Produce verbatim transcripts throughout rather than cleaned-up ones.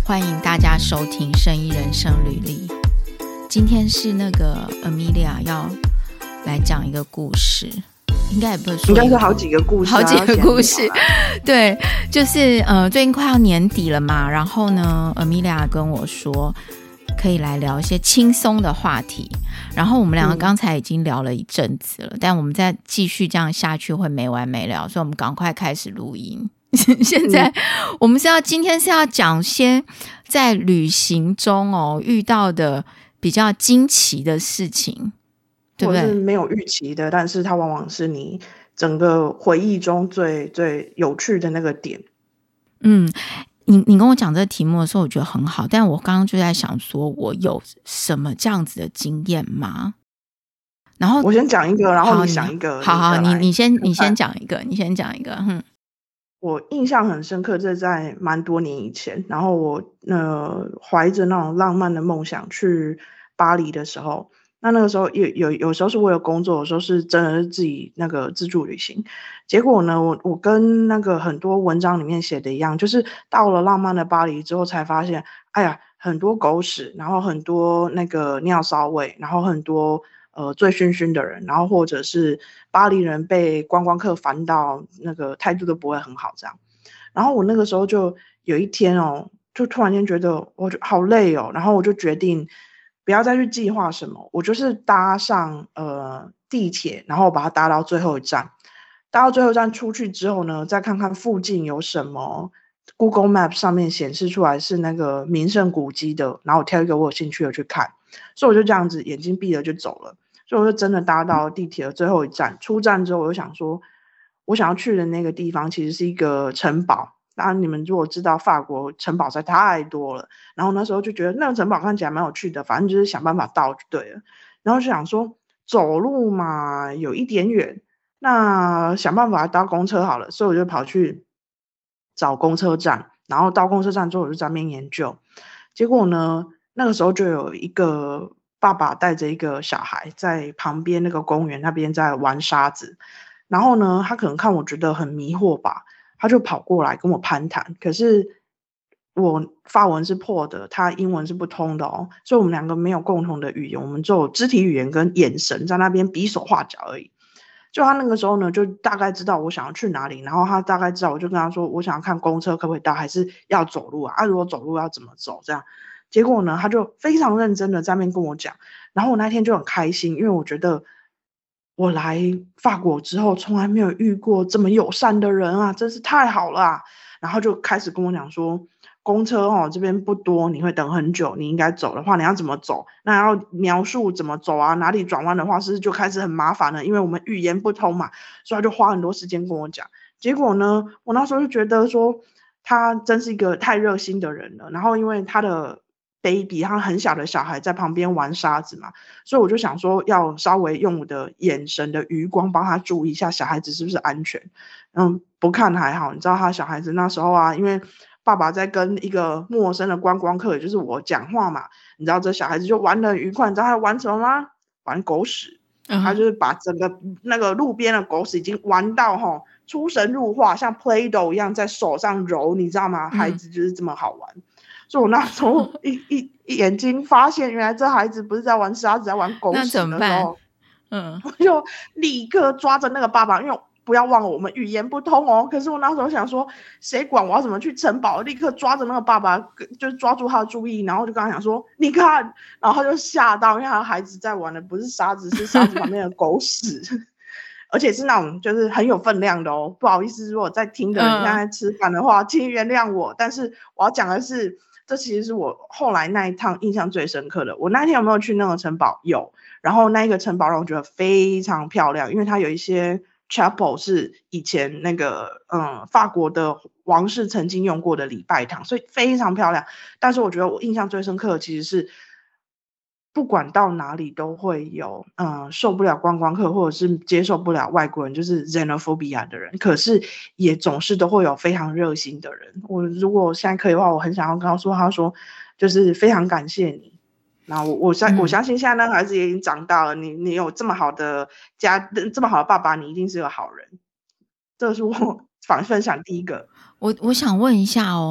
欢迎大家收听《生意人生履历》。今天是那个 Amelia 要来讲一个故事，应该也不是说， 应该是好几个故事、啊， 好几个故事。对，就是呃，最近快要年底了嘛，然后呢 ，Amelia 跟我说可以来聊一些轻松的话题。然后我们两个刚才已经聊了一阵子了，嗯、但我们再继续这样下去会没完没了，所以我们赶快开始录音。现在、嗯、我们是要今天是要讲些在旅行中哦遇到的比较惊奇的事情，对不对？ 或是没有预期的，但是它往往是你整个回忆中最最有趣的那个点。 嗯，你你跟我讲这个题目的时候，我觉得很好，但我刚刚就在想说，我有什么这样子的经验吗？然后我先讲一个，然后你想一个。 好好，你你先你先讲一个，你先讲一个。嗯， 我印象很深刻，这在蛮多年以前，然后我呃怀着那种浪漫的梦想去巴黎的时候，那那个时候有有有时候是为了工作，有时候是真的是自己那个自助旅行。结果呢，我我跟那个很多文章里面写的一样，就是到了浪漫的巴黎之后才发现，哎呀，很多狗屎，然后很多那个尿骚味，然后很多呃醉醺醺的人，然后或者是巴黎人被观光客烦到那个态度都不会很好这样。然后我那个时候就有一天哦，就突然间觉得我就好累哦，然后我就决定不要再去计划什么，我就是搭上呃地铁，然后把它搭到最后一站。搭到最后一站出去之后呢，再看看附近有什么 Google Map 上面显示出来是那个名胜古迹的，然后我挑一个我有兴趣的去看。所以我就这样子眼睛闭了就走了。所以我就真的搭到地铁的最后一站，出站之后我就想说，我想要去的那个地方其实是一个城堡。当然你们如果知道法国城堡实在太多了，然后那时候就觉得那个城堡看起来蛮有趣的，反正就是想办法到就对了。然后就想说走路嘛有一点远，那想办法搭公车好了，所以我就跑去找公车站，然后到公车站之后我就在那边研究。结果呢，那个时候就有一个爸爸带着一个小孩在旁边那个公园那边在玩沙子，然后呢他可能看我觉得很迷惑吧，他就跑过来跟我攀谈。可是我法文是破的，他英文是不通的哦，所以我们两个没有共同的语言，我们只有肢体语言跟眼神在那边比手画脚而已。就他那个时候呢，就大概知道我想要去哪里，然后他大概知道，我就跟他说我想要看公车可不可以到，还是要走路啊？啊，如果走路要怎么走这样。结果呢，他就非常认真的在那边跟我讲，然后我那天就很开心，因为我觉得我来法国之后从来没有遇过这么友善的人啊，真是太好了啊。然后就开始跟我讲说，公车哦这边不多，你会等很久，你应该走的话你要怎么走，那要描述怎么走啊，哪里转弯的话是不是就开始很麻烦了，因为我们语言不通嘛，所以他就花很多时间跟我讲。结果呢，我那时候就觉得说他真是一个太热心的人了，然后因为他的baby 他很小的小孩在旁边玩沙子嘛，所以我就想说要稍微用我的眼神的余光帮他注意一下小孩子是不是安全。嗯，不看还好，你知道他小孩子那时候啊，因为爸爸在跟一个陌生的观光客也就是我讲话嘛，你知道这小孩子就玩得很愉快。你知道他玩什么吗？玩狗屎。uh-huh. 他就是把整个那个路边的狗屎已经玩到齁出神入化，像 Play-Doh 一样在手上揉，你知道吗？孩子就是这么好玩。嗯，所以我那时候一一一眼睛发现原来这孩子不是在玩沙子，在玩狗屎的时候，嗯，我就立刻抓着那个爸爸，因为不要忘了我们语言不通哦。可是我那时候想说，谁管我要怎么去城堡？立刻抓着那个爸爸，就是抓住他的注意，然后就跟他讲说：“你看。”然后他就吓到，因为他的孩子在玩的不是沙子，是沙子旁边的狗屎。而且是那种就是很有分量的哦，不好意思，如果在听的人现在吃饭的话，请原谅我。但是我要讲的是，这其实是我后来那一趟印象最深刻的。我那天有没有去那个城堡？有。然后那一个城堡让我觉得非常漂亮，因为它有一些 chapel 是以前那个嗯法国的王室曾经用过的礼拜堂，所以非常漂亮。但是我觉得我印象最深刻的其实是，不管到哪里都会有嗯受不了观光客或者是接受不了外国人，就是 xenophobia 的人，可是也总是都会有非常热心的人。我如果现在可以的话，我很想要跟他说，他说就是非常感谢你。那我我相我相信现在那个孩子也已经长大了，你你有这么好的家，这么好的爸爸，你一定是个好人。这是我反分享第一个。 我我想问一下哦，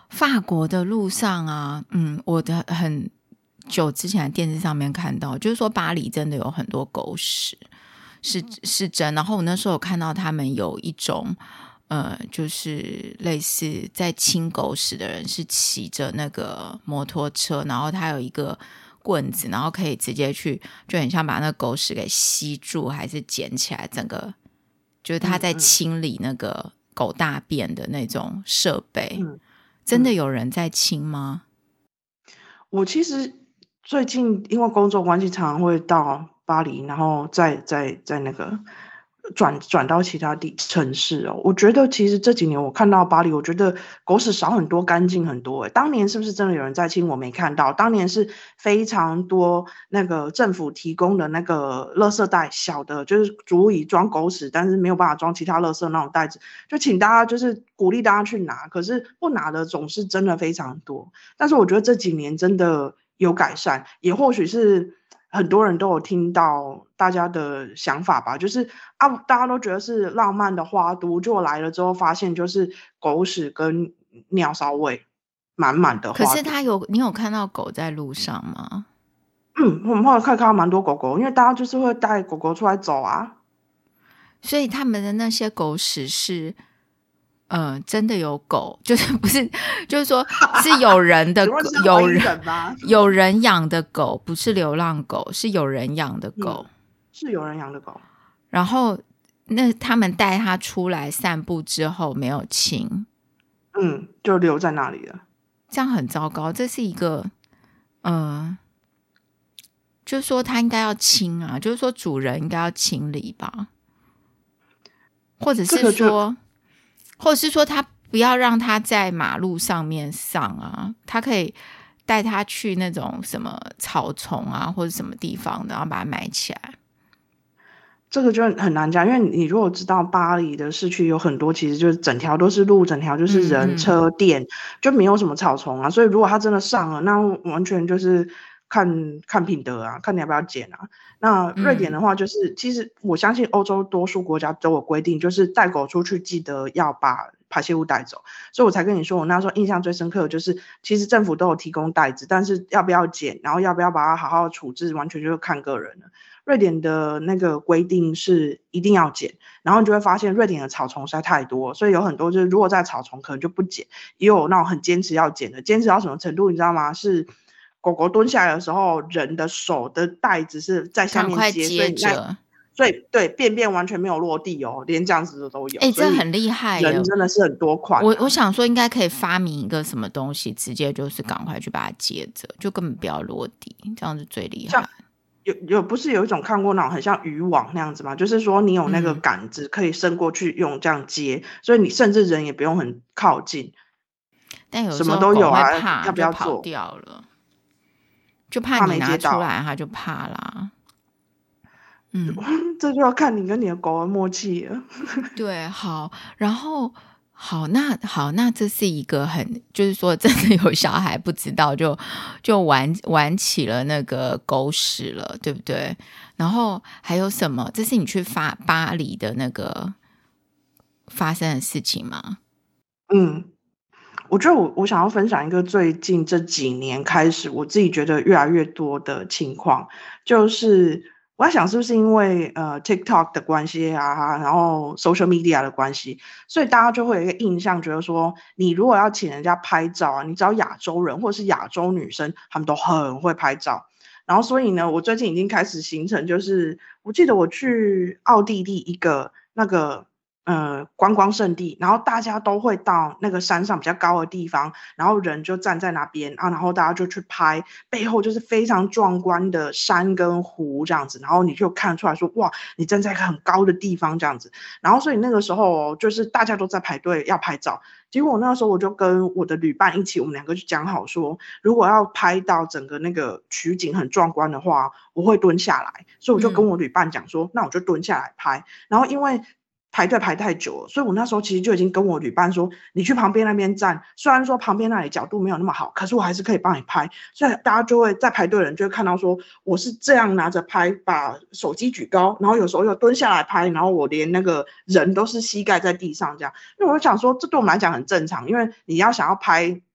法国的路上啊，嗯，我的很久之前的电视上面看到，就是说巴黎真的有很多狗屎，是是真。然后我那时候有看到他们有一种呃，就是类似在清狗屎的人是骑着那个摩托车，然后他有一个棍子，然后可以直接去，就很像把那个狗屎给吸住还是捡起来，整个就是他在清理那个狗大便的那种设备。 嗯， 真的有人在清吗？ 我其实最近因为工作关系，常常会到巴黎，然后再再再那个转转到其他地城市哦。我觉得其实这几年我看到巴黎，我觉得狗屎少很多，干净很多。当年是不是真的有人在清？我没看到。当年是非常多那个政府提供的那个垃圾袋，小的就是足以装狗屎，但是没有办法装其他垃圾那种袋子，就请大家就是鼓励大家去拿。可是不拿的总是真的非常多。但是我觉得这几年真的有改善，也或许是很多人都有听到大家的想法吧，就是啊，大家都觉得是浪漫的花都，就来了之后发现就是狗屎跟尿骚味满满的花都。 可是他有，你有看到狗在路上吗？ 嗯，我们后来看看到蛮多狗狗，因为大家就是会带狗狗出来走啊。 所以他们的那些狗屎是呃，真的有狗，就是不是，就是说是有人的狗，有人有人养的狗，不是流浪狗，是有人养的狗、嗯， 是有人养的狗。 然后那他们带它出来散步之后没有清， 嗯，就留在那里了， 这样很糟糕。这是一个，呃，就是说他应该要清啊，就是说主人应该要清理吧，或者是说。这個或者是说他不要让他在马路上面上啊，他可以带他去那种什么草丛啊或者什么地方，然后把它埋起来。 这个就很难讲，因为你如果知道巴黎的市区有很多其实就是整条都是路，整条就是人、嗯、车店，就没有什么草丛啊，所以如果他真的上了，那完全就是看看品德啊，看你要不要捡啊。那瑞典的话就是、嗯、其实我相信欧洲多数国家都有规定，就是带狗出去记得要把排泄物带走，所以我才跟你说我那时候印象最深刻的就是其实政府都有提供袋子，但是要不要捡，然后要不要把它好好处置，完全就是看个人了。瑞典的那个规定是一定要捡，然后你就会发现瑞典的草丛实在太多，所以有很多就是如果在草丛可能就不捡，也有那种很坚持要捡的，坚持到什么程度你知道吗？是狗狗蹲下来的时候，人的手的袋子是在下面接， 接着， 所以对便便完全没有落地哦，连这样子的都有。 哎、欸，这很厉害耶！ 人真的是很多款、啊。 我我想说，应该可以发明一个什么东西，直接就是赶快去把它接着，就根本不要落地，这样子最厉害。 有有不是有一种看过那种很像渔网那样子吗？就是说你有那个杆子可以伸过去用这样接、嗯，所以你甚至人也不用很靠近。 但有时候什么都有啊， 怕要不要做？跑掉了，就怕你拿出来，他就怕啦。嗯， 这就要看你跟你的狗的默契了。 对，好，然后好，那好，那这是一个很，就是说真的有小孩不知道就就玩玩起了那个狗屎了，对不对？然后还有什么？这是你去发巴黎的那个发生的事情吗？ 嗯，我觉得我我想要分享一个最近这几年开始我自己觉得越来越多的情况，就是我在想是不是因为呃 TikTok 的关系啊，然后 social media 的关系，所以大家就会有一个印象，觉得说你如果要请人家拍照啊，你只要亚洲人或者是亚洲女生，他们都很会拍照。然后所以呢，我最近已经开始形成，就是我记得我去奥地利一个那个呃观光胜地，然后大家都会到那个山上比较高的地方，然后人就站在那边啊，然后大家就去拍，背后就是非常壮观的山跟湖这样子，然后你就看出来说哇，你站在一个很高的地方这样子，然后所以那个时候就是大家都在排队要拍照。结果那个时候我就跟我的旅伴一起，我们两个就讲好说，如果要拍到整个那个取景很壮观的话，我会蹲下来，所以我就跟我旅伴讲说、嗯、那我就蹲下来拍。然后因为排队排太久了，所以我那时候其实就已经跟我旅伴说，你去旁边那边站，虽然说旁边那里角度没有那么好，可是我还是可以帮你拍。所以大家就会在排队的人就会看到说我是这样拿着拍，把手机举高，然后有时候又蹲下来拍，然后我连那个人都是膝盖在地上这样。因为我想说这对我们来讲很正常，因为你要想要拍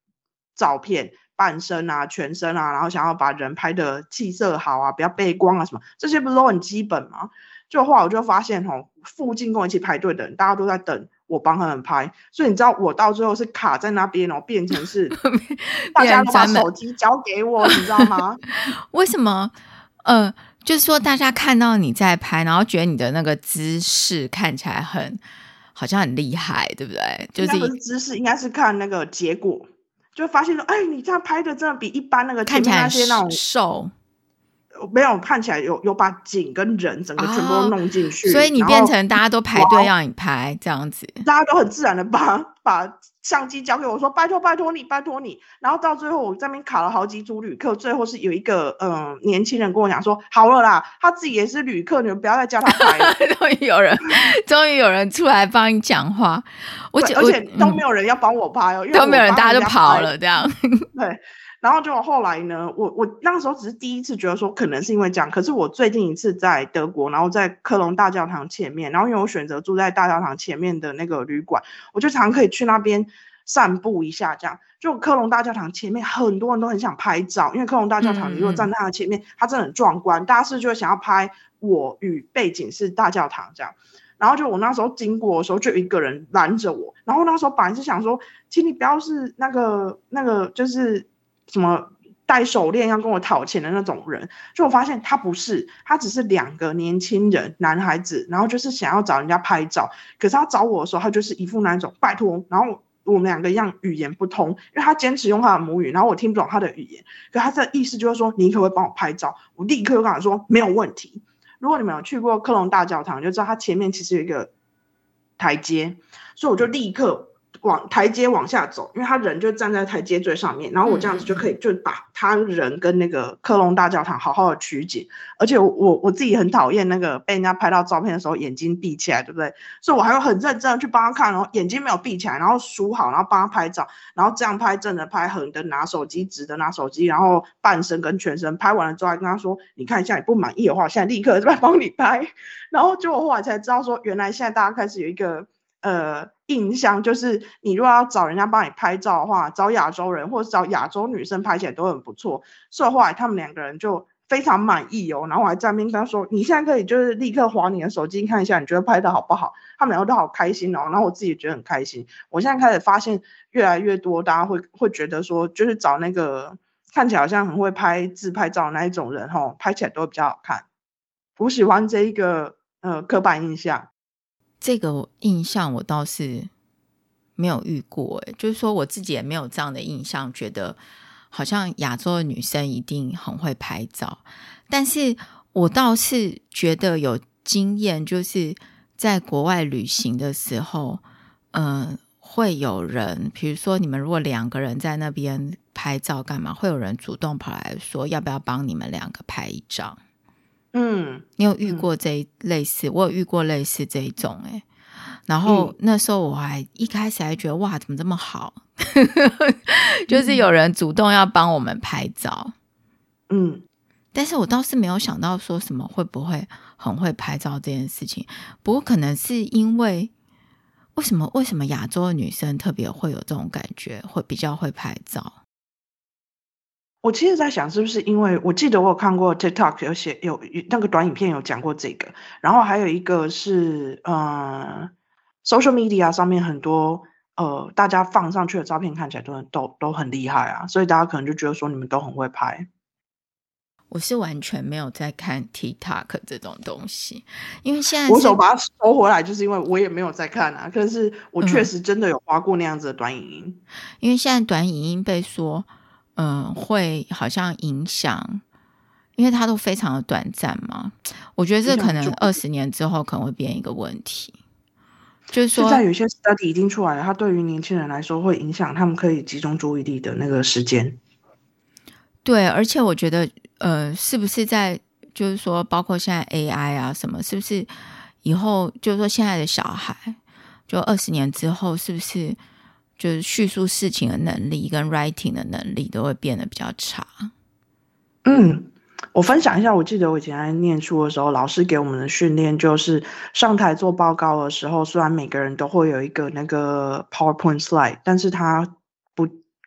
照片，半身啊、全身啊，然后想要把人拍的气色好啊，不要背光啊什么，这些不是都很基本吗？就后来我就发现哦，附近跟我一起排队的人，大家都在等我帮他们拍，所以你知道我到最后是卡在那边哦，变成是大家都把手机交给我，你知道吗？ 为什么？呃，就是说大家看到你在拍，然后觉得你的那个姿势看起来很好像很厉害，对不对？就是应该不是姿势，应该是看那个结果，就发现说，哎，你这样拍的真的比一般那个前面那些那种瘦。 没有看起来有有把景跟人整个全部都弄进去， 哦，所以你变成大家都排队让你拍这样子， 大家都很自然的把把相机交给我说拜托拜托你拜托你，然后到最后我这边卡了好几组旅客，最后是有一个嗯年轻人跟我讲说好了啦，他自己也是旅客，你们不要再叫他拍了。 终于有人终于有人出来帮你讲话， 我而且都没有人要帮我拍哦，因为都没有人，大家都跑了这样。 对。然后结果后来呢，我我那时候只是第一次觉得说可能是因为这样，可是我最近一次在德国，然后在科隆大教堂前面，然后因为我选择住在大教堂前面的那个旅馆，我就常可以去那边散步一下，这样就科隆大教堂前面很多人都很想拍照，因为科隆大教堂你如果站在它的前面，嗯、它真的很壮观，大家是就会想要拍我与背景是大教堂这样。然后就我那时候经过的时候，就有一个人拦着我，然后那时候本来是想说，请你不要是那个那个就是什么戴手链要跟我讨钱的那种人，就我发现他不是，他只是两个年轻人男孩子，然后就是想要找人家拍照，可是他找我的时候，他就是一副那种拜托，然后我们两个一样语言不通，因为他坚持用他的母语，然后我听不懂他的语言，可他的意思就是说你可不可以帮我拍照，我立刻就跟他说没有问题。如果你们有去过科隆大教堂，就知道它前面其实有一个台阶，所以我就立刻往台阶往下走，因为他人就站在台阶最上面，然后我这样子就可以就把他人跟那个科隆大教堂好好的取景，而且我我我自己很讨厌那个被人家拍到照片的时候眼睛闭起来，对不对？所以我还会很认真的去帮他看，然后眼睛没有闭起来，然后梳好，然后帮他拍照，然后这样拍正的拍横的拿手机，直的拿手机，然后半身跟全身拍完了之后还跟他说，你看一下你不满意的话，现在立刻在帮你拍。然后结果后来才知道说，原来现在大家开始有一个呃印象，就是你如果要找人家帮你拍照的话，找亚洲人或者找亚洲女生拍起来都很不错，所以后来他们两个人就非常满意哦，然后我还在那边跟他说，你现在可以就是立刻滑你的手机看一下，你觉得拍的好不好？他们两个都好开心哦，然后我自己也觉得很开心。我现在开始发现越来越多大家会会觉得说，就是找那个看起来好像很会拍自拍照的那一种人齁，拍起来都会比较好看。我喜欢这一个呃刻板印象。 这个印象我倒是没有遇过，就是说我自己也没有这样的印象，觉得好像亚洲的女生一定很会拍照，但是我倒是觉得有经验，就是在国外旅行的时候，嗯、呃，会有人，比如说你们如果两个人在那边拍照干嘛，会有人主动跑来说要不要帮你们两个拍一张。 嗯， 你有遇过这一、嗯、类似？我有遇过类似这一种哎、欸，然后那时候我还一开始还觉得哇，怎么这么好？就是有人主动要帮我们拍照， 嗯， 但是我倒是没有想到说什么会不会很会拍照这件事情。不过可能是因为为什么为什么亚洲的女生特别会有这种感觉，会比较会拍照？ 我其实在想是不是因为我记得我有看过 TikTok 有写有那个短影片有讲过这个，然后还有一个是呃 social media 上面很多呃大家放上去的照片看起来都很都都很厉害啊，所以大家可能就觉得说你们都很会拍。 我是完全没有在看 TikTok 这种东西，因为现在我手把它收回来，就是因为我也没有在看啊，可是我确实真的有滑过那样子的短影音、嗯、 因为现在短影音被说嗯，会好像影响，因为它都非常的短暂嘛。我觉得这可能二十年之后可能会变一个问题，就是说现在有些 study 已经出来了，它对于年轻人来说会影响他们可以集中注意力的那个时间。 对，而且我觉得呃，是不是在就是说包括现在 A I 啊什么，是不是以后就是说现在的小孩就二十年之后是不是就是叙述事情的能力跟 writing 的能力都会变得比较差？ 嗯，我分享一下，我记得我以前在念书的时候，老师给我们的训练就是上台做报告的时候，虽然每个人都会有一个那个 PowerPoint slide， 但是他不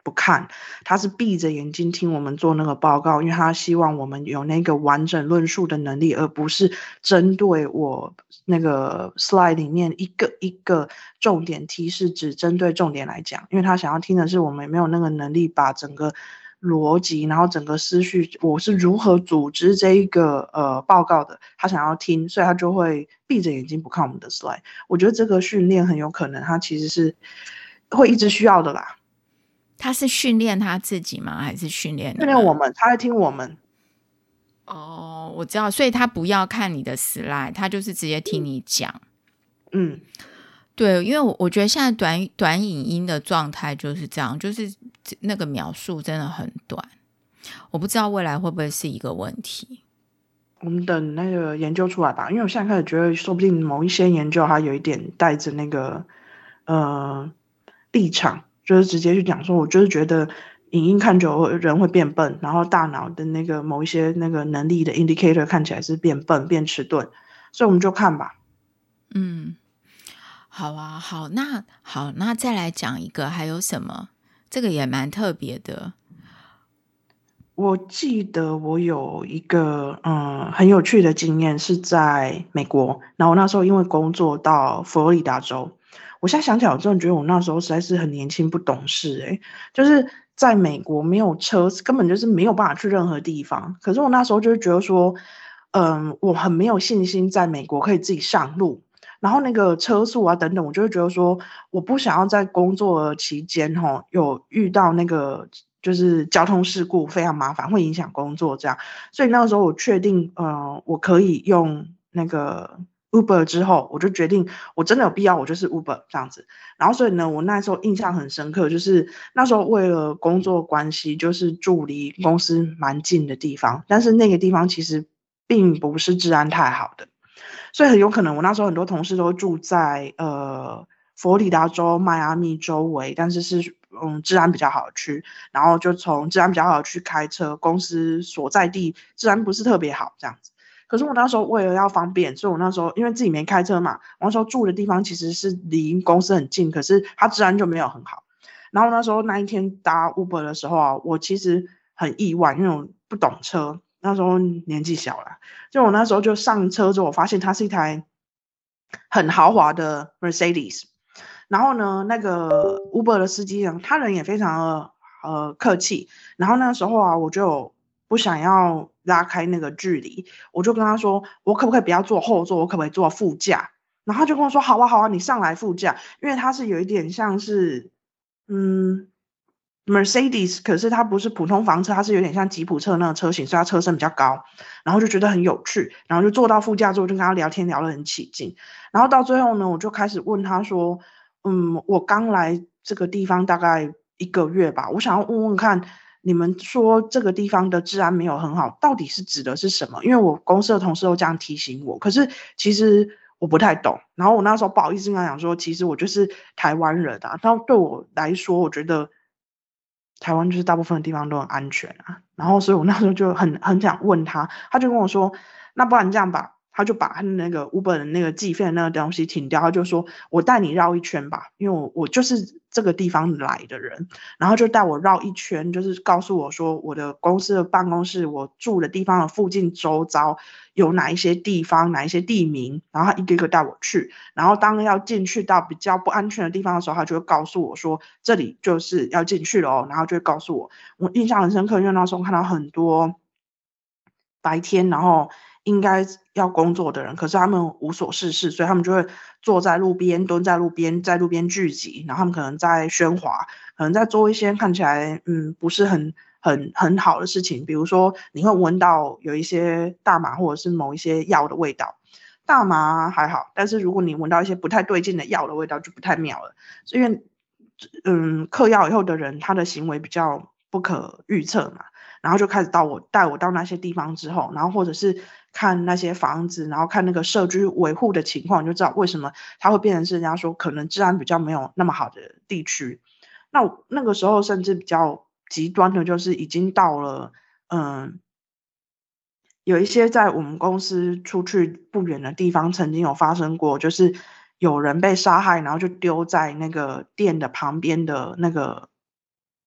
不看，他是闭着眼睛听我们做那个报告，因为他希望我们有那个完整论述的能力，而不是针对我那个 slide 里面一个一个重点提示，只针对重点来讲，因为他想要听的是我们没有那个能力把整个逻辑，然后整个思绪，我是如何组织这一个呃报告的，他想要听，所以他就会闭着眼睛不看我们的 slide。我觉得这个训练很有可能他其实是会一直需要的啦。 他是训练他自己吗？还是训练训练我们？他在听我们。 哦，我知道，所以他不要看你的 slide， 他就是直接听你讲。 嗯， 对，因为我我觉得现在短短影音的状态就是这样，就是那个描述真的很短，我不知道未来会不会是一个问题。 我们等那个研究出来吧，因为我现在开始觉得，说不定某一些研究它有一点带着那个呃立场。就是直接去讲说，我就是觉得影音看久了人会变笨，然后大脑的那个某一些那个能力的 indicator 看起来是变笨变迟钝，所以我们就看吧。 嗯，好啊，好，那好，那再来讲一个，还有什么？这个也蛮特别的。 我记得我有一个嗯很有趣的经验是在美国，然后我那时候因为工作到佛罗里达州。我现在想起来，我真的觉得我那时候实在是很年轻不懂事欸，就是在美国没有车，根本就是没有办法去任何地方。可是我那时候就是觉得说，嗯，我很没有信心在美国可以自己上路，然后那个车速啊等等，我就会觉得说，我不想要在工作期间齁有遇到那个就是交通事故非常麻烦，会影响工作这样。所以那个时候我确定，呃，我可以用那个Uber 之后，我就决定我真的有必要，我就是 Uber 这样子。然后所以呢，我那时候印象很深刻，就是那时候为了工作关系，就是住离公司蛮近的地方，但是那个地方其实并不是治安太好的，所以很有可能我那时候很多同事都住在呃佛罗里达州、迈阿密周围，但是是嗯治安比较好的区，然后就从治安比较好的区开车，公司所在地治安不是特别好这样子。可是我那时候为了要方便，所以我那时候因为自己没开车嘛，我那时候住的地方其实是离公司很近，可是它治安就没有很好。然后那时候那一天搭 Uber 的时候啊，我其实很意外，因为我不懂车，那时候年纪小了，就我那时候就上车之后，我发现它是一台很豪华的 Mercedes。然后呢，那个 Uber 的司机呢，他人也非常的呃客气。然后那时候啊，我就不想要拉开那个距离，我就跟他说，我可不可以不要坐后座，我可不可以坐副驾？然后他就跟我说，好啊好啊，你上来副驾，因为他是有一点像是嗯 Mercedes， 可是它不是普通房车，它是有点像吉普车那个车型，所以它车身比较高。然后就觉得很有趣，然后就坐到副驾之后就跟他聊天聊得很起劲。然后到最后呢，我就开始问他说，嗯，我刚来这个地方大概一个月吧，我想要问问看，你们说这个地方的治安没有很好，到底是指的是什么？因为我公司的同事都这样提醒我，可是其实我不太懂。然后我那时候不好意思跟他讲说，其实我就是台湾人啊。然后对我来说，我觉得台湾就是大部分的地方都很安全啊。然后所以我那时候就很很想问他，他就跟我说，那不然这样吧。他就把他那个 Uber 的那个计费的那个东西停掉，他就说我带你绕一圈吧，因为我我就是这个地方来的人，然后就带我绕一圈，就是告诉我说我的公司的办公室，我住的地方的附近周遭有哪一些地方，哪一些地名，然后他一个一个带我去，然后当要进去到比较不安全的地方的时候，他就会告诉我说这里就是要进去了哦，然后就会告诉我。我印象很深刻，因为那时候看到很多白天然后应该要工作的人，可是他们无所事事，所以他们就会坐在路边，蹲在路边，在路边聚集，然后他们可能在喧哗，可能在做一些看起来嗯不是很很很好的事情，比如说你会闻到有一些大麻或者是某一些药的味道。大麻还好，但是如果你闻到一些不太对劲的药的味道就不太妙了，因为嗯嗑药以后的人他的行为比较不可预测嘛。然后就开始到我带我到那些地方之后，然后或者是看那些房子，然后看那个社区维护的情况，你就知道为什么它会变成是人家说可能治安比较没有那么好的地区。那那个时候甚至比较极端的就是已经到了嗯，有一些在我们公司出去不远的地方曾经有发生过，就是有人被杀害，然后就丢在那个店的旁边的那个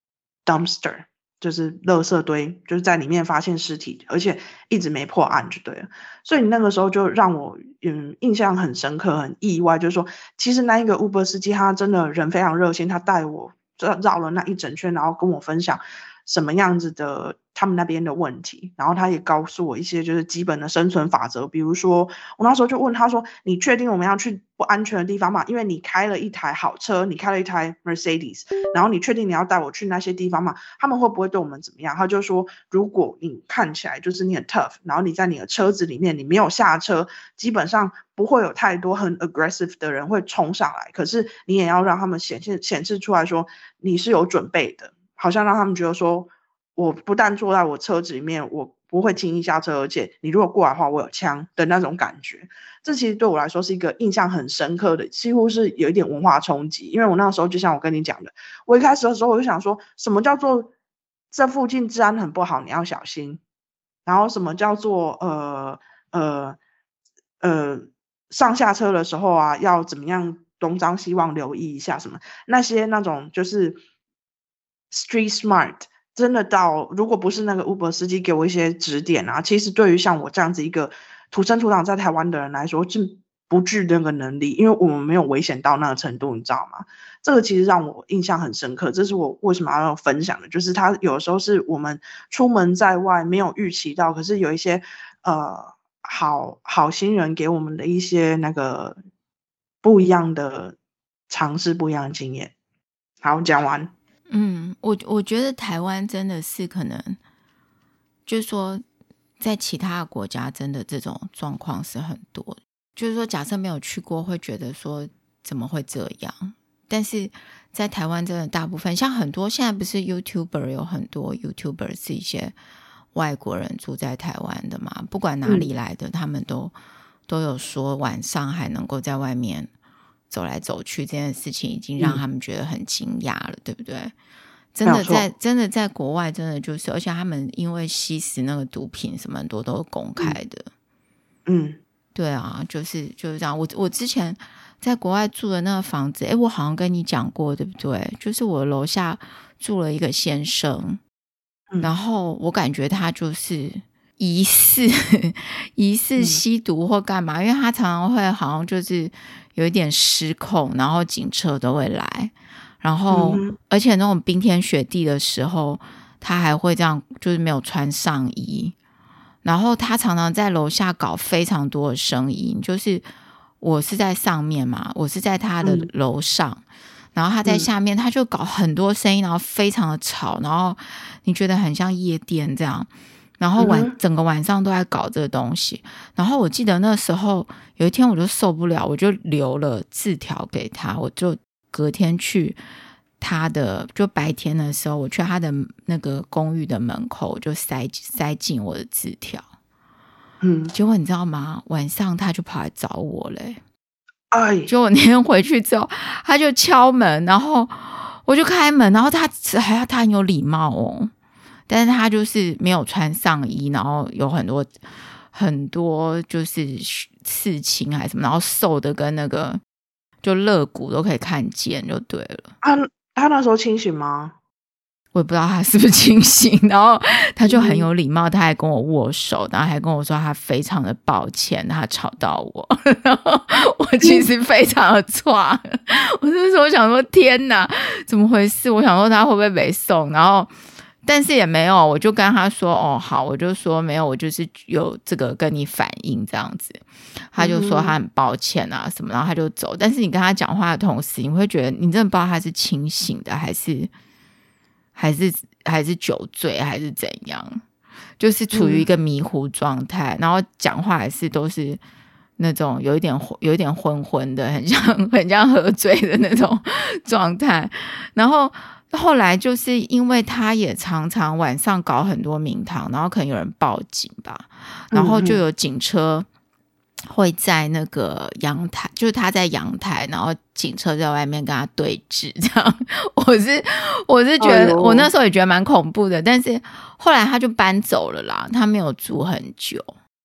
dumpster， 就是垃圾堆，就是在里面发现尸体，而且一直没破案就对了。所以那个时候就让我嗯印象很深刻，很意外，就是说其实那一个 Uber 司机他真的人非常热心，他带我绕了那一整圈，然后跟我分享什么样子的他们那边的问题，然后他也告诉我一些就是基本的生存法则。比如说我那时候就问他说，你确定我们要去不安全的地方吗？因为你开了一台好车，你开了一台 Mercedes， 然后你确定你要带我去那些地方吗？他们会不会对我们怎么样？他就说，如果你看起来就是你很 tough， 然后你在你的车子里面你没有下车，基本上不会有太多很 aggressive 的人会冲上来，可是你也要让他们显现显示出来说你是有准备的，好像让他们觉得说我不但坐在我车子里面我不会轻易下车，而且你如果过来的话我有枪的那种感觉。这其实对我来说是一个印象很深刻的，几乎是有一点文化冲击。因为我那时候就像我跟你讲的，我一开始的时候我就想说什么叫做这附近治安很不好你要小心，然后什么叫做呃呃呃上下车的时候啊要怎么样东张西望留意一下什么，那些那种就是 street smart， 真的到如果不是那个 Uber 司机给我一些指点啊，其实对于像我这样子一个土生土长在台湾的人来说是不具那个能力，因为我们没有危险到那个程度，你知道吗？这个其实让我印象很深刻，这是我为什么要分享的，就是他有时候是我们出门在外没有预期到，可是有一些呃好好心人给我们的一些那个不一样的尝试，不一样的经验。好，讲完。 嗯，我我觉得台湾真的是可能就是说在其他的国家真的这种状况是很多，就是说假设没有去过会觉得说怎么会这样，但是在台湾真的大部分像很多现在不是 YouTuber 有很多 YouTuber 是一些外国人住在台湾的嘛，不管哪里来的、嗯、他们都都有说晚上还能够在外面走来走去，这件事情已经让他们觉得很惊讶了、嗯、对不对？真的在真的在国外真的就是，而且他们因为吸食那个毒品什么很多都是公开的。 嗯， 对啊，就是就是这样。我我之前在国外住的那个房子，诶我好像跟你讲过对不对？就是我楼下住了一个先生、嗯、然后我感觉他就是疑似疑似吸毒或干嘛、嗯、因为他常常会好像就是有一点失控，然后警车都会来，然后、嗯、而且那种冰天雪地的时候他还会这样就是没有穿上衣，然后他常常在楼下搞非常多的声音，就是我是在上面嘛，我是在他的楼上、嗯、然后他在下面、嗯、他就搞很多声音，然后非常的吵，然后你觉得很像夜店这样，然后晚、嗯、整个晚上都在搞这个东西。然后我记得那时候有一天我就受不了，我就留了字条给他，我就隔天去他的就白天的时候我去他的那个公寓的门口，我就塞塞进我的字条。嗯，结果你知道吗？晚上他就跑来找我嘞。哎，结果那天回去之后他就敲门，然后我就开门，然后他还他很有礼貌哦，但是他就是没有穿上衣，然后有很多很多就是刺青还是什么，然后瘦的跟那个就肋骨都可以看见就对了。啊， 他那时候清醒吗？ 我也不知道他是不是清醒，然后他就很有礼貌，他还跟我握手，然后还跟我说他非常的抱歉他吵到我。然后我其实非常的挫，我那时候想说天哪怎么回事，我想说他会不会没送，然后但是也没有，我就跟他说哦好，我就说没有，我就是有这个跟你反映这样子。他就说他很抱歉啊什么，然后他就走。但是你跟他讲话的同时，你会觉得你真的不知道他是清醒的还是还是还是酒醉还是怎样，就是处于一个迷糊状态、嗯、然后讲话还是都是那种有一点有一点昏昏的，很像很像喝醉的那种状态。然后后来就是因为他也常常晚上搞很多名堂，然后可能有人报警吧，然后就有警车会在那个阳台，就是他在阳台，然后警车在外面跟他对峙这样。我是我是觉得、哎、我那时候也觉得蛮恐怖的，但是后来他就搬走了啦，他没有住很久。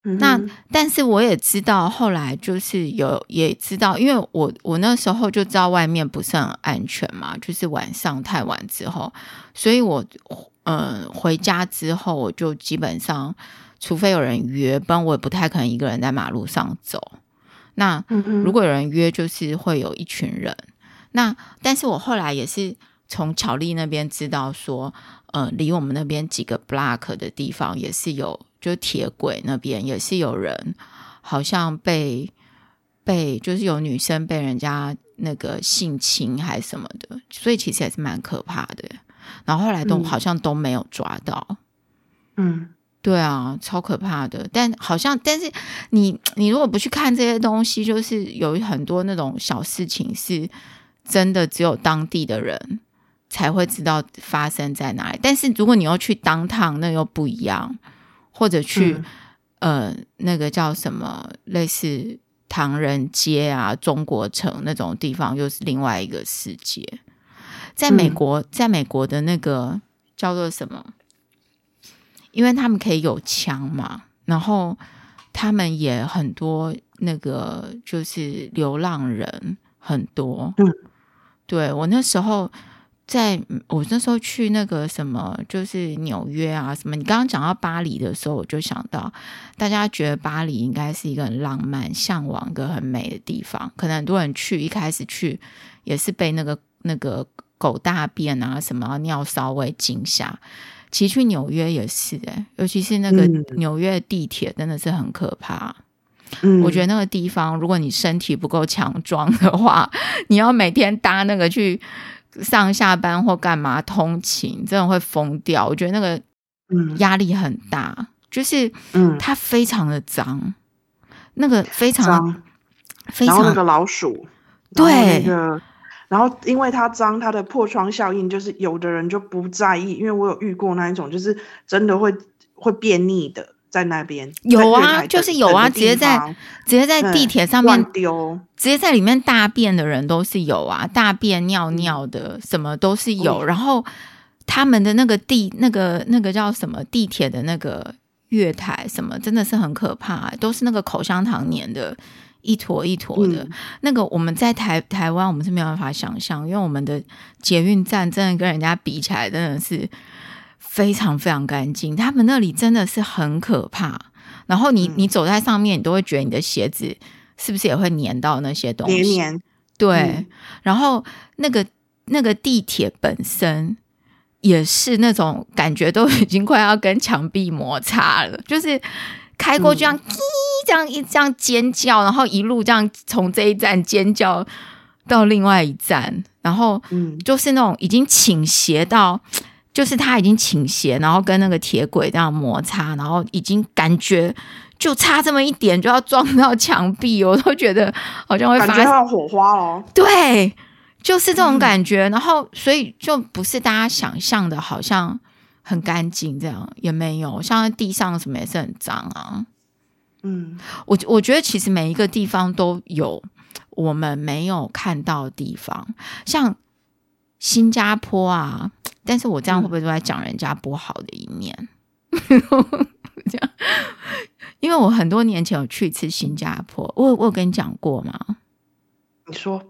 那但是我也知道后来就是有也知道，因为我我那时候就知道外面不是很安全嘛，就是晚上太晚之后，所以我嗯回家之后我就基本上除非有人约，不然我也不太可能一个人在马路上走。那如果有人约就是会有一群人，那但是我后来也是从巧丽那边知道说呃离我们那边几个 block 的地方也是有，就铁轨那边也是有人好像被被就是有女生被人家那个性侵还是什么的，所以其实也是蛮可怕的。然后后来都、嗯、好像都没有抓到。嗯，对啊，超可怕的。但好像但是你你如果不去看这些东西，就是有很多那种小事情是真的只有当地的人才会知道发生在哪里，但是如果你又去当趟那又不一样，或者去、嗯、呃那个叫什么类似唐人街啊中国城那种地方又是另外一个世界。在美国、嗯、在美国的那个叫做什么，因为他们可以有枪嘛，然后他们也很多那个就是流浪人很多、嗯、对，我那时候在我那时候去那个什么就是纽约啊什么，你刚刚讲到巴黎的时候我就想到大家觉得巴黎应该是一个很浪漫向往一个很美的地方，可能很多人去一开始去也是被那个那个狗大便啊什么尿骚味惊吓。其实去纽约也是、欸、尤其是那个纽约地铁真的是很可怕、嗯、我觉得那个地方如果你身体不够强壮的话，你要每天搭那个去上下班或干嘛通勤真的会疯掉。我觉得那个压力很大、嗯、就是它非常的脏，那个非常脏， 非常然后那个老鼠， 对， 然后那个然后因为它脏，它的破窗效应就是有的人就不在意，因为我有遇过那一种就是真的会会便秘的在那边。 有啊，就是有啊，直接在直接在地铁上面丢，直接在里面大便的人都是有啊，大便尿尿的、嗯、什么都是有、嗯、然后他们的那个地那个那个叫什么地铁的那个月台什么真的是很可怕、欸、都是那个口香糖粘的一坨一坨的、嗯、那个我们在台台湾我们是没有办法想象，因为我们的捷运站真的跟人家比起来真的是非常非常干净，他们那里真的是很可怕。然后你、嗯、你走在上面你都会觉得你的鞋子是不是也会粘到那些东西， 黏黏， 对、嗯、然后那个那个地铁本身也是那种感觉都已经快要跟墙壁摩擦了，就是开过去这样、嗯、这样一这样尖叫，然后一路这样从这一站尖叫到另外一站，然后就是那种已经倾斜到就是它已经倾斜，然后跟那个铁轨这样摩擦，然后已经感觉就差这么一点就要撞到墙壁，我都觉得好像会发生感觉要火花哦， 对，就是这种感觉、嗯、然后所以就不是大家想象的好像很干净，这样也没有，像地上什么也是很脏啊。嗯，我我觉得其实每一个地方都有我们没有看到的地方，像新加坡啊，但是我这样会不会都在讲人家不好的一面？这样，因为我很多年前有去一次新加坡，我我有跟你讲过吗？ 你说。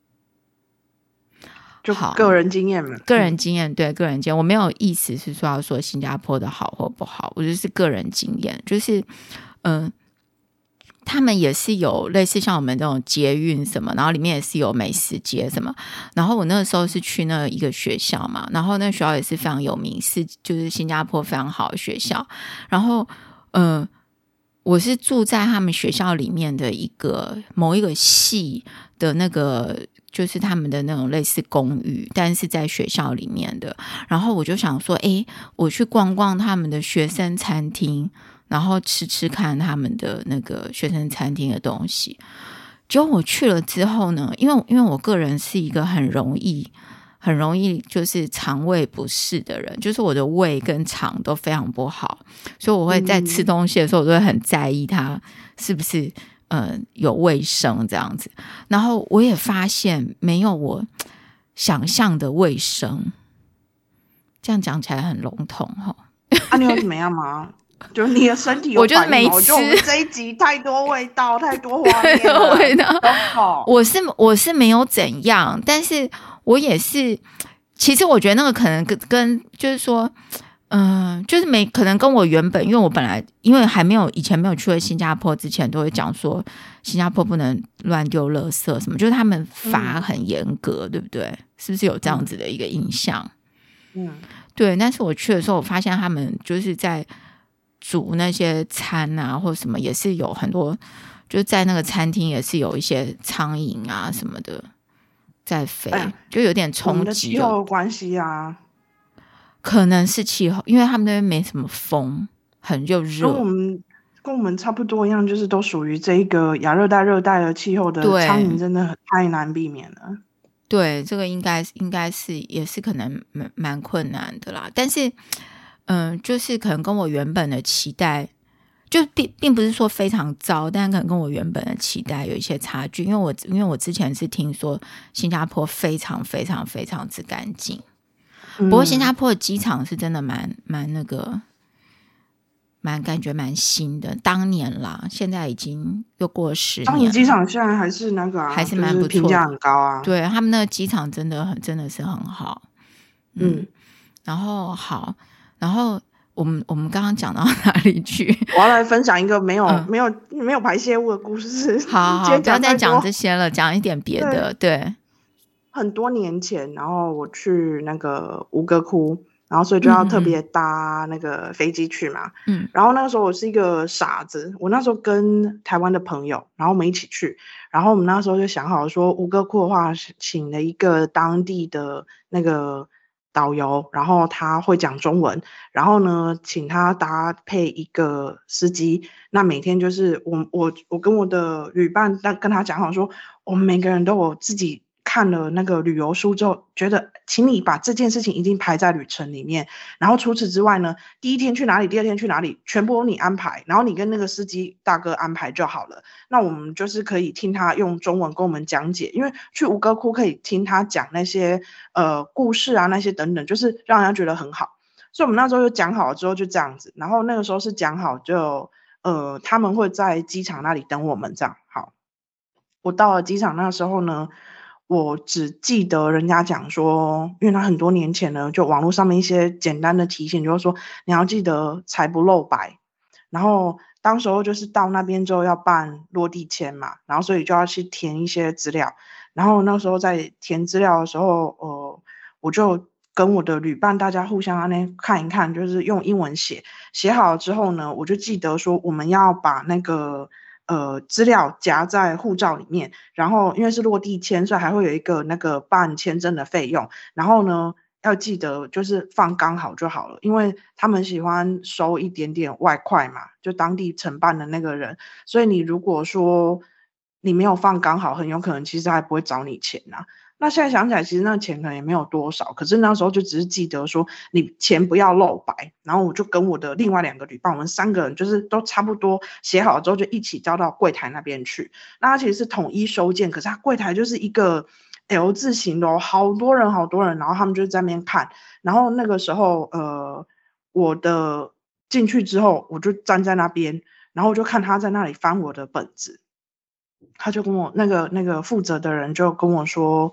就个人经验嘛， 个人经验，对，个人经验，我没有意思是说要说新加坡的好或不好，我就是个人经验，就是嗯、呃，他们也是有类似像我们这种捷运什么，然后里面也是有美食街什么，然后我那个时候是去那一个学校嘛，然后那个学校也是非常有名，是就是新加坡非常好的学校，然后嗯、呃，我是住在他们学校里面的一个某一个系的那个就是他们的那种类似公寓，但是在学校里面的，然后我就想说诶，我去逛逛他们的学生餐厅，然后吃吃看他们的那个学生餐厅的东西。结果我去了之后呢，因为因为我个人是一个很容易很容易就是肠胃不适的人，就是我的胃跟肠都非常不好，所以我会在吃东西的时候我都会很在意它是不是呃有卫生这样子。然后我也发现没有我想象的卫生，这样讲起来很笼统齁。 啊，你有怎么样吗？ 就你的身体有我就是没吃。 我觉得我们这一集太多味道，太多画面了， 味道都好。 我是我是没有怎样，但是我也是，其实我觉得那个可能跟跟就是说，嗯、呃，就是没可能跟我原本，因为我本来因为还没有以前没有去过新加坡之前，都会讲说新加坡不能乱丢垃圾什么，就是他们罚很严格，嗯、对不对？是不是有这样子的一个印象？ 嗯， 对。但是我去的时候，我发现他们就是在煮那些餐啊，或什么也是有很多，就是在那个餐厅也是有一些苍蝇啊什么的在飞，哎、就有点冲击。我们的气候关系啊， 可能是气候，因为他们那边没什么风，很又热。 跟我们跟我们差不多一样，就是都属于这一个亚热带、热带的气候的苍蝇，真的太难避免了。 对，这个应该应该是也是可能蛮蛮困难的啦。但是，嗯、呃，就是可能跟我原本的期待，就并并不是说非常糟，但可能跟我原本的期待有一些差距。因为我因为我之前是听说新加坡非常非常非常之干净，不过新加坡的机场是真的蛮蛮那个。蛮感觉蛮新的，当年啦，现在已经又过了十年了。当年机场现在还是那个、啊， 还是蛮不错的， 就是评价很高啊。 对，他们那个机场真的很真的是很好。嗯，嗯然后好，然后我们我们刚刚讲到哪里去？ 我要来分享一个没有、嗯、没有没有排泄物的故事。 好好，不要再讲这些了，讲一点别的。对，对很多年前，然后我去那个吴哥窟。然后所以就要特别搭那个飞机去嘛， 嗯， 然后那个时候我是一个傻子，我那时候跟台湾的朋友，然后我们一起去，然后我们那时候就想好说吴哥窟的话，请了一个当地的那个导游，然后他会讲中文，然后呢，请他搭配一个司机，那每天就是我我我跟我的旅伴跟他讲好说，我们每个人都有自己。看了那个旅游书之后，觉得请你把这件事情一定排在旅程里面。然后除此之外呢，第一天去哪里，第二天去哪里，全部由你安排。然后你跟那个司机大哥安排就好了。那我们就是可以听他用中文跟我们讲解，因为去吴哥窟可以听他讲那些呃故事啊，那些等等，就是让人家觉得很好。所以我们那时候就讲好了之后就这样子。然后那个时候是讲好就呃他们会在机场那里等我们这样。好，我到了机场那时候呢。我只记得人家讲说，因为他很多年前呢，就网络上面一些简单的提醒，就是说你要记得财不露白。然后当时候就是到那边之后要办落地签嘛，然后所以就要去填一些资料。然后那时候在填资料的时候，呃，我就跟我的旅伴大家互相那看一看，就是用英文写，写好了之后呢，我就记得说我们要把那个。呃，资料夹在护照里面，然后因为是落地签，所以还会有一个那个办签证的费用。然后呢，要记得就是放刚好就好了，因为他们喜欢收一点点外快嘛，就当地承办的那个人。所以你如果说你没有放刚好，很有可能其实还不会找你钱啊。那现在想起来，其实那钱可能也没有多少，可是那时候就只是记得说你钱不要露白，然后我就跟我的另外两个旅伴，我们三个人就是都差不多写好之后就一起交到柜台那边去。那它其实是统一收件，可是它柜台就是一个 L 字形的、哦，好多人好多人，然后他们就在那边看。然后那个时候呃，我的进去之后，我就站在那边，然后我就看他在那里翻我的本子。他就跟我那个那个负责的人就跟我说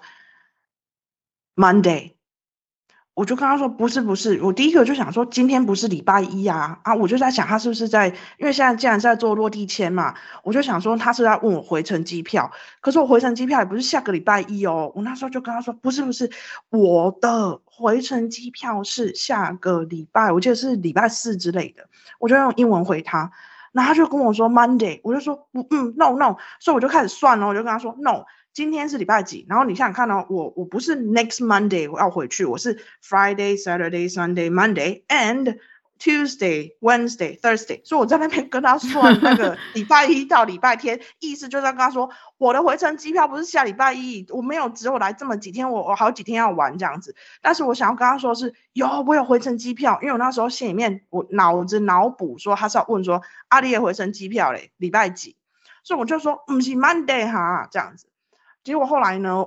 Monday， 我就跟他说不是不是，我第一个就想说今天不是礼拜一啊啊，我就在想他是不是在，因为现在既然是在做落地签嘛，我就想说他是在问我回程机票，可是我回程机票也不是下个礼拜一哦，我那时候就跟他说不是不是，我的回程机票是下个礼拜，我记得是礼拜四之类的，我就用英文回他。然后他就跟我说 Monday， 我就说嗯 no no， 所以我就开始算了，我就跟他说 no， 今天是礼拜几？然后你想想看哦，我我不是 next Monday 我要回去，我是 Friday Saturday Sunday Monday and Tuesday Wednesday Thursday， 所以我在那边跟他算那个礼拜一到礼拜天，意思就是跟他说我的回程机票不是下礼拜一，我没有只有来这么几天，我我好几天要玩这样子，但是我想要跟他说是有我有回程机票，因为我那时候心里面我脑子脑补说他是要问说阿里的回程机票嘞礼拜几，所以我就说不是 Monday 哈这样子，结果后来呢我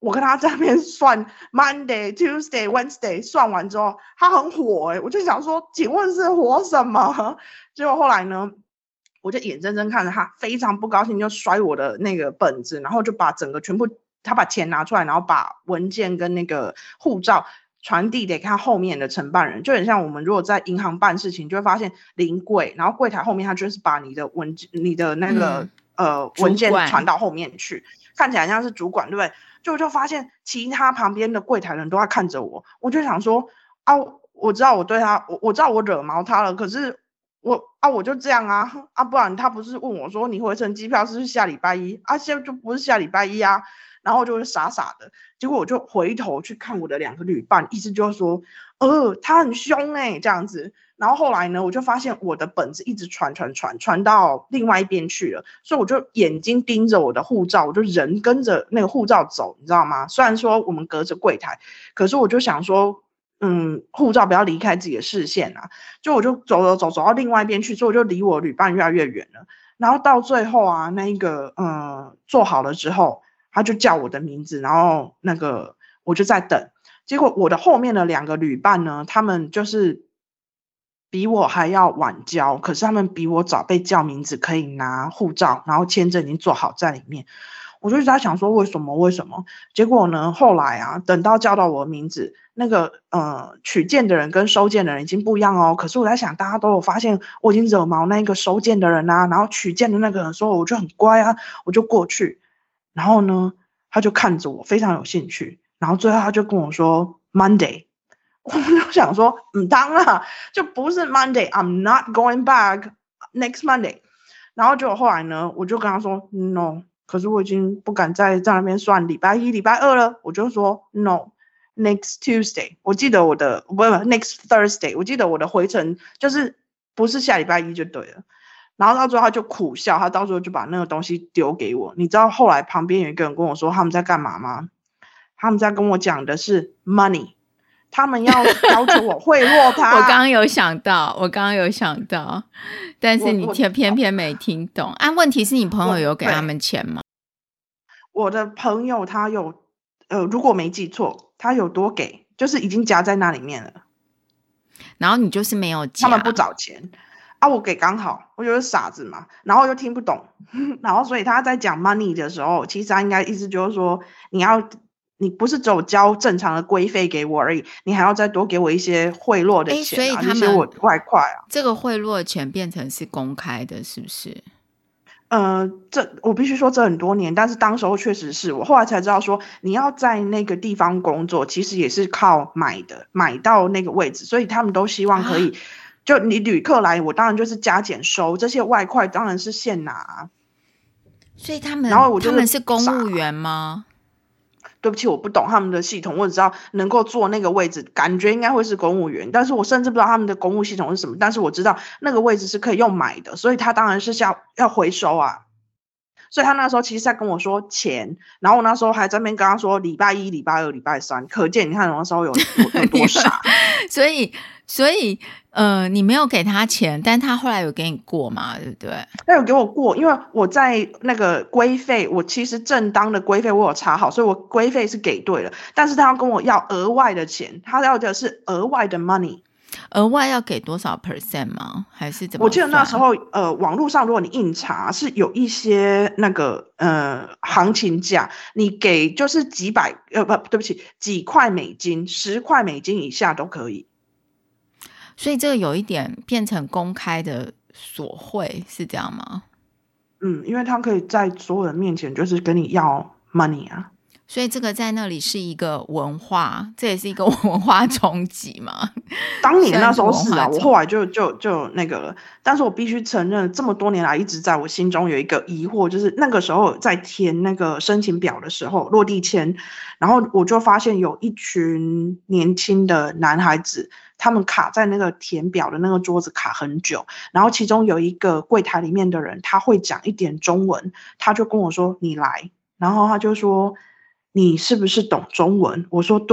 我跟他在那边算 Monday、Tuesday、Wednesday， 算完之后，他很火哎、欸，我就想说，请问是火什么？结果后来呢，我就眼睁睁看着他非常不高兴，就摔我的那个本子，然后就把整个全部，他把钱拿出来，然后把文件跟那个护照传递给他后面的承办人，就很像我们如果在银行办事情，就会发现临柜，然后柜台后面他就是把你的文你的那个、嗯、呃文件传到后面去，看起来像是主管，对不对？就我就发现其他旁边的柜台人都在看着我，我就想说啊，我知道我对他，我我知道我惹毛他了，可是我啊我就这样啊啊，不然他不是问我说你回程机票是不是下礼拜一啊？现在就不是下礼拜一啊，然后我就傻傻的，结果我就回头去看我的两个旅伴，意思就是说，呃，他很凶哎、欸，这样子。然后后来呢，我就发现我的本子一直传传传传到另外一边去了，所以我就眼睛盯着我的护照，我就人跟着那个护照走，你知道吗？虽然说我们隔着柜台，可是我就想说，嗯，护照不要离开自己的视线啊，就我就走走走走到另外一边去，所以我就离我旅伴越来越远了。然后到最后啊，那一个呃做好了之后，他就叫我的名字，然后那个我就在等。结果我的后面的两个旅伴呢，他们就是比我还要晚交，可是他们比我早被叫名字，可以拿护照，然后签证已经做好在里面。我就一直在想说为什么为什么？结果呢，后来啊，等到叫到我的名字，那个呃取件的人跟收件的人已经不一样哦。可是我在想，大家都有发现我已经惹毛那个收件的人啊，然后取件的那个人说，我就很乖啊，我就过去，然后呢，他就看着我非常有兴趣，然后最后他就跟我说 Monday。我就想说，嗯，当然就不是 Monday，I'm not going back next Monday。然后就后来呢，我就跟他说 No， 可是我已经不敢再在那边算礼拜一、礼拜二了。我就说 No，next Tuesday。我记得我的不不 next Thursday， 我记得我的回程就是不是下礼拜一就对了。然后到最后他就苦笑，他到时候就把那个东西丢给我。你知道后来旁边有一个人跟我说他们在干嘛吗？他们在跟我讲的是 money。他们要要求我贿赂他。 我刚刚有想到，我刚刚有想到，但是你偏偏偏没听懂啊。问题是你朋友有给他们钱吗？ 我的朋友他有，呃，如果没记错，他有多给，就是已经夹在那里面了。 然后你就是没有夹， 他们不找钱啊，我给刚好，我就是傻子嘛，然后又听不懂，然后所以他在讲 money 的时候，其实他应该意思就是说你要。你不是只有交正常的规费给我而已，你还要再多给我一些贿赂的钱、啊、 所以他们一些我外快啊。 这个贿赂的钱变成是公开的，是不是？ 呃，这我必须说这很多年，但是当时候确实是我后来才知道说，你要在那个地方工作，其实也是靠买的，买到那个位置，所以他们都希望可以，啊、就你旅客来，我当然就是加减收，这些外快当然是现拿。 所以他们， 然后我就他们是公务员吗？ 对不起，我不懂他们的系统，我只知道能够坐那个位置，感觉应该会是公务员，但是我甚至不知道他们的公务系统是什么，但是我知道那个位置是可以用买的，所以他当然是要要回收啊。所以他那时候其实在跟我说钱，然后我那时候还在那边跟他说礼拜一、礼拜二、礼拜三，可见你看那时候有有, 有多傻。 所以，所以呃，你没有给他钱，但他后来有给你过嘛，对不对？ 他有给我过，因为我在那个规费，我其实正当的规费我有查好，所以我规费是给对了，但是他要跟我要额外的钱，他要的是额外的 money。 额外要给多少 percent 吗？还是怎么？ 我记得那时候，呃，网络上如果你硬查，是有一些那个呃行情价，你给就是几百呃不对不起几块美金，十块美金以下都可以。 所以这个有一点变成公开的索贿，是这样吗？ 嗯，因为他可以在所有人面前就是跟你要 money 啊。 所以这个在那里是一个文化，这也是一个文化冲击嘛。 当年那时候是啊，我后来就就就那个了。但是我必须承认，这么多年来一直在我心中有一个疑惑，就是那个时候在填那个申请表的时候，落地签，然后我就发现有一群年轻的男孩子，他们卡在那个填表的那个桌子卡很久，然后其中有一个柜台里面的人，他会讲一点中文，他就跟我说：“你来。”然后他就说：“你是不是懂中文？”我说：“对。”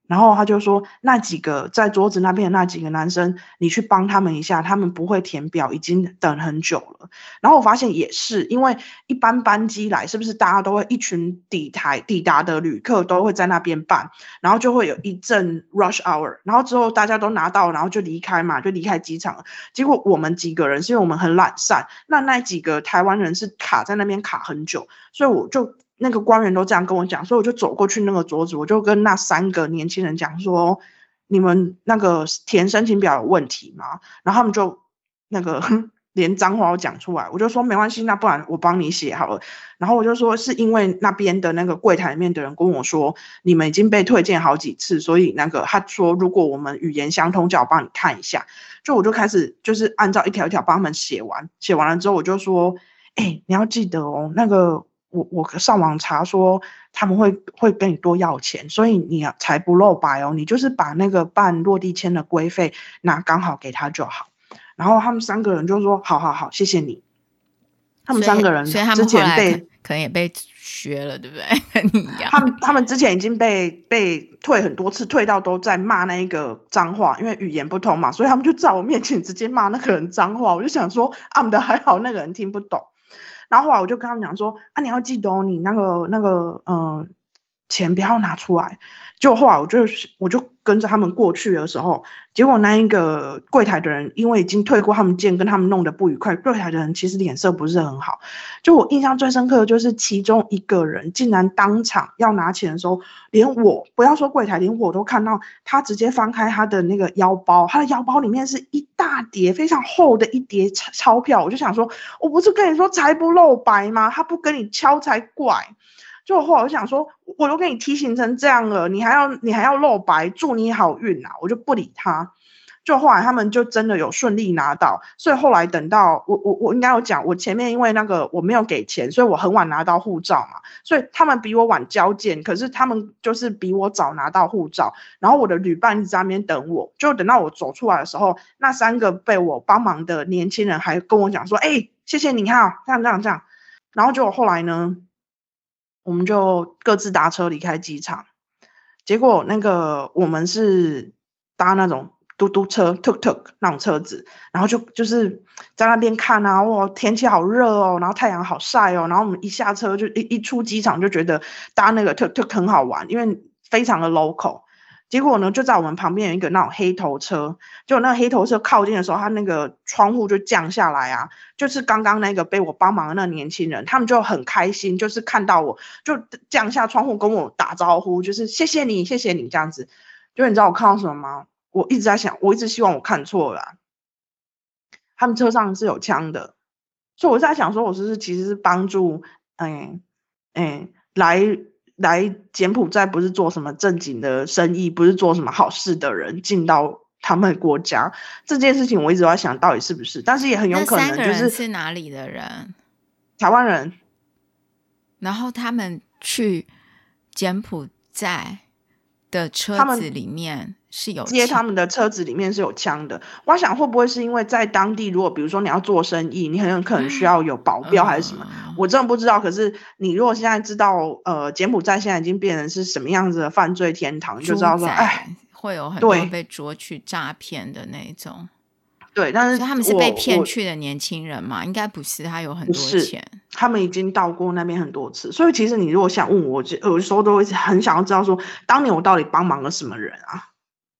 然后他就说那几个在桌子那边的那几个男生你去帮他们一下，他们不会填表，已经等很久了。然后我发现也是，因为一般班机来是不是大家都会一群抵台抵达的旅客都会在那边办，然后就会有一阵 rush hour， 然后之后大家都拿到然后就离开嘛，就离开机场了。结果我们几个人是因为我们很懒散，那那几个台湾人是卡在那边卡很久，所以我就那个官员都这样跟我讲，所以我就走过去那个桌子，我就跟那三个年轻人讲说，你们那个填申请表有问题吗？然后他们就那个连脏话都讲出来，我就说没关系，那不然我帮你写好了。然后我就说是因为那边的那个柜台里面的人跟我说你们已经被退件好几次，所以那个他说如果我们语言相通叫我帮你看一下。就我就开始就是按照一条一条帮他们写完，写完了之后我就说哎、欸，你要记得哦，那个我我上网查说他们会会跟你多要钱，所以你才不露白哦，你就是把那个办落地签的规费拿刚好给他就好。然后他们三个人就说好好好谢谢你。他们三个人所以他们后来可可能也被削了对不对？跟你一样， 他们他们之前已经被被退很多次，退到都在骂那一个脏话，因为语言不通嘛，所以他们就在我面前直接骂那个人脏话。我就想说啊，的还好那个人听不懂。然后后来我就跟他们讲说啊，你要记得哦，你那个那个呃钱不要拿出来。就后来我就我就跟着他们过去的时候，结果那一个柜台的人因为已经退过他们件，跟他们弄得不愉快，柜台的人其实脸色不是很好。就我印象最深刻的就是其中一个人竟然当场要拿钱的时候，连我不要说柜台，连我都看到他直接翻开他的那个腰包，他的腰包里面是一大叠非常厚的一叠钞票。我就想说我不是跟你说财不露白吗？他不跟你敲才怪。就后来我想说我都跟你提醒成这样了，你还要你还要露白，祝你好运啊，我就不理他。就后来他们就真的有顺利拿到，所以后来等到我我我应该有讲，我前面因为那个我没有给钱，所以我很晚拿到护照嘛，所以他们比我晚交件，可是他们就是比我早拿到护照。然后我的旅伴一直在那边等我，就等到我走出来的时候，那三个被我帮忙的年轻人还跟我讲说哎、欸，谢谢你哈，这样这样这样。然后就后来呢我们就各自搭车离开机场。结果那个我们是搭那种嘟嘟车 tuk tuk 那种车子，然后就就是在那边看啊，哇天气好热哦，然后太阳好晒哦，然后我们一下车就一一出机场就觉得搭那个 tuk tuk 很好玩，因为非常的 local。结果呢就在我们旁边有一个那种黑头车，就那个黑头车靠近的时候，他那个窗户就降下来啊，就是刚刚那个被我帮忙的那个年轻人，他们就很开心，就是看到我就降下窗户跟我打招呼，就是谢谢你谢谢你这样子。就你知道我看到什么吗？我一直在想，我一直希望我看错了啊，他们车上是有枪的。所以我在想说我是不是其实是帮助哎哎来来柬埔寨不是做什么正经的生意，不是做什么好事的人进到他们国家。这件事情我一直在想到底是不是，但是也很有可能就是。那三个人是哪里的人？ 台湾人。 然后他们去柬埔寨的车子里面是有接他们的车子里面是有枪的。我想会不会是因为在当地，如果比如说你要做生意，你很有可能需要有保镖还是什么、嗯、我真的不知道。可是你如果现在知道呃柬埔寨现在已经变成是什么样子的犯罪天堂，就知道说哎会有很多被捉去诈骗的那种。 对，但是所以他们是被骗去的年轻人嘛？应该不是，他有很多钱， 他们已经到过那边很多次。所以其实你如果想问我，有的时候都会很想要知道说，当年我到底帮忙了什么人啊？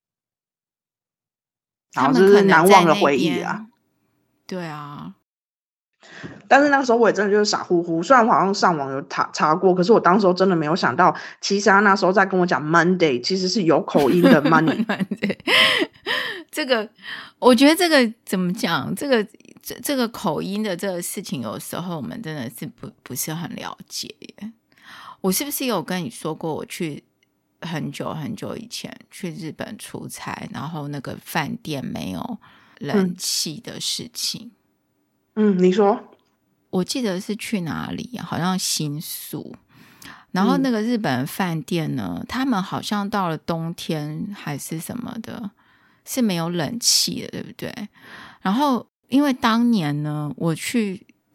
然后这是难忘的回忆啊。 对啊， 但是那个时候我也真的就是傻乎乎，虽然我好像上网有查查过，可是我当时候真的没有想到，其实他那时候在跟我讲 Monday 其实是有口音的 money 这个我觉得这个怎么讲，这个这这个口音的这个事情有时候我们真的是不不是很了解耶。我是不是有跟你说过我去很久很久以前去日本出差，然后那个饭店没有冷气的事情？ 嗯，你说。 我记得是去哪里，好像新宿。然后那个日本饭店呢、嗯、他们好像到了冬天还是什么的是没有冷气的，对不对？然后因为当年呢我去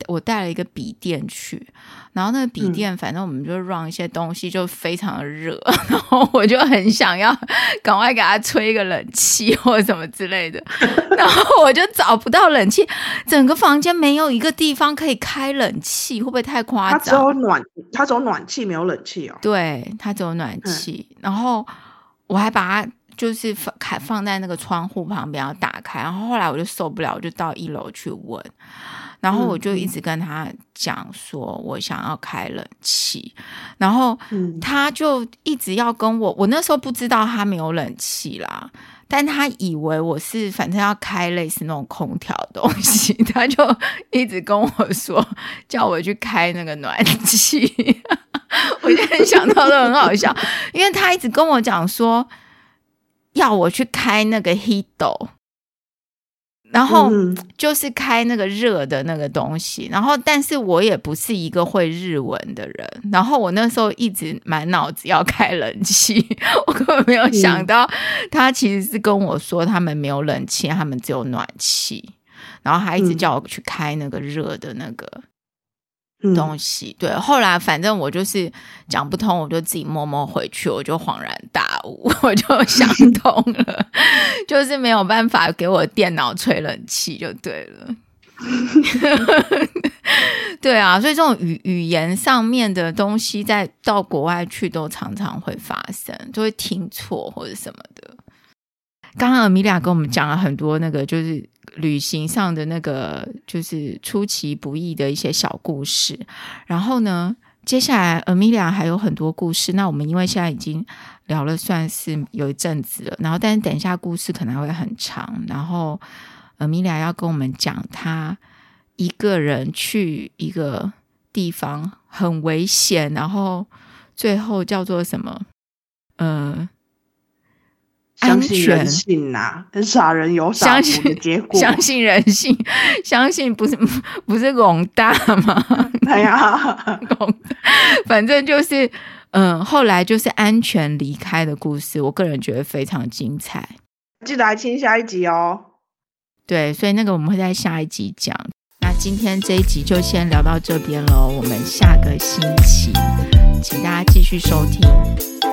我带了一个笔电去，然后那个笔电反正我们就 run 一些东西，就非常的热，然后我就很想要赶快给它吹一个冷气或什么之类的，然后我就找不到冷气，整个房间没有一个地方可以开冷气，会不会太夸张？ 它只有暖，它只有暖气没有冷气哦。 对，它只有暖气、嗯、然后我还把它就是放放在那个窗户旁边要打开，然后后来我就受不了，我就到一楼去问，然后我就一直跟他讲说我想要开冷气，然后他就一直要跟我，我那时候不知道他没有冷气啦，但他以为我是反正要开类似那种空调的东西，他就一直跟我说叫我去开那个暖气我现在想到都很好笑，因为他一直跟我讲说要我去开那个 heater， 然后就是开那个热的那个东西，然后但是我也不是一个会日文的人，然后我那时候一直满脑子要开冷气，我根本没有想到他其实是跟我说他们没有冷气，他们只有暖气，然后他一直叫我去开那个热的那个东西、嗯、对，后来反正我就是讲不通，我就自己默默回去，我就恍然大悟，我就想通了就是没有办法给我电脑吹冷气就对了对啊，所以这种 语, 语言上面的东西在到国外去都常常会发生，就会听错或者什么的。刚刚 Amelia 跟我们讲了很多那个就是旅行上的那个就是出其不意的一些小故事，然后呢接下来 Amelia 还有很多故事，那我们因为现在已经聊了算是有一阵子了，然后但是等一下故事可能会很长，然后 Amelia 要跟我们讲她一个人去一个地方很危险，然后最后叫做什么呃相信人性啊，跟傻人有傻福的结果。 相信人性，相信不是不是龚大吗？ 哎呀， 反正就是嗯，后来就是安全离开的故事，我个人觉得非常精彩。 记得来听下一集哦。 对，所以那个我们会在下一集讲。那今天这一集就先聊到这边咯，我们下个星期请大家继续收听。